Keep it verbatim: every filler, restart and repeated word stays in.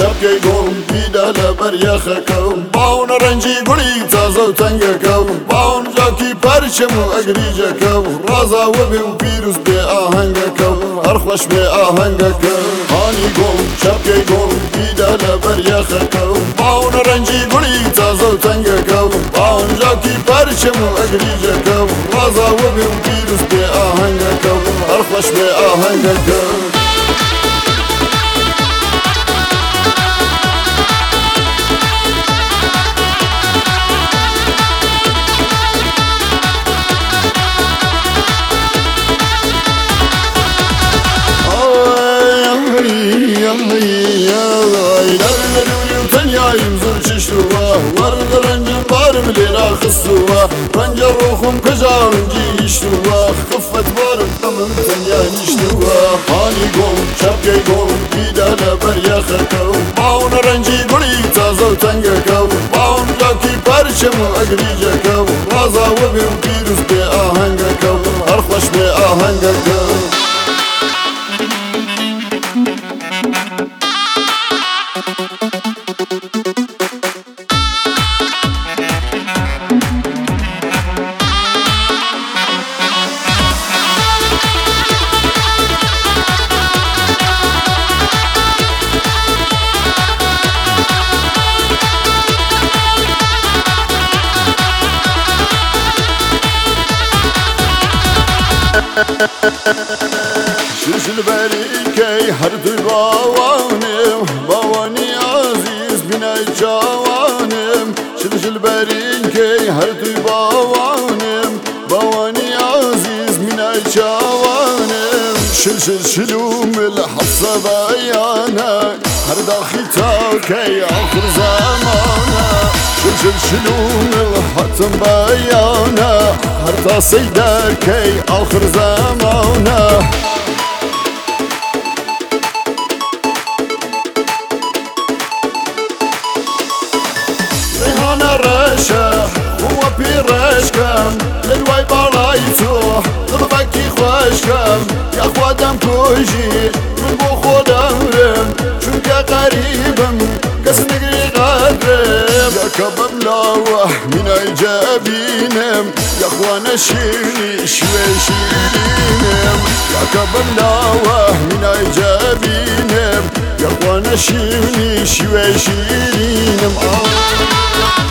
شەپکەی گۆڵم پیدا لەبەر یەخەکەم باون ڕەنجی گوڵی تازە و تەنگەکەم باون جاکی پەرچەم و ئەگریجەکەم ڕازاوە بێ و پیروز بێ ئاهەنگەکەم هەر خۆش بێ ئاهەنگەکەم هانی گۆڵم شەپکەی گۆڵم پیدا لەبەر یەخەکەم باون ڕەنجی گوڵی تازە و تەنگەکەم باون جاکی پەرچەم و ئەگریجەکەم ڕازاوە بێ و پیروز بێ ئاهەنگەکەم هەر خۆش بێ ئاهەنگەکەم وەرد ڕەنجم بارم لێرا خستووە ڕەنجە ڕۆخم کەژاڕنجی هیشتووە خفەت بارم ئەمم تەنیا نیشتووە هانی گۆڵ شەپکەی گۆڵ پیدا لەبەر یەخەکەم باون ڕەنجی گوڵی تازە و تەنگەکەم باون جاکی پەرچەم و ئەگریجەکەم ڕازاوە بێ و پیروز بێ ئاهەنگەکەم هەر خۆش بێ ئاهەنگەکەم شلشل بەریکەی هەردووی باوانم باوانی عەزیز بینای چاوانم شلشل بەریکەی هەردووی باوانم باوانی عەزیز بینای چاوانم شلشل شلوم الحەسە بەیانە هەرداخی تاکەی ئاخر زەمانە شلشل شلوم الحەتم بەیانە هەر تاسەی دەرکەی ئاخر زەمانە ڕێحانە ڕەشە وە پیڕەشکەم لە دوای باڵای تۆ دڵبەکی خۆشکەم یاخوا دەمکوژی من بۆ خۆ دەمرم چونکە غەریبم کەس نەگری قەدرم یاکە بەم لاوە مینای جەبینم یاخوا نەشیرنی شوێ شیرینم یاکە بەم لاوە مینای جەبینم یاخوا نەشیرنی شوێ شیرینم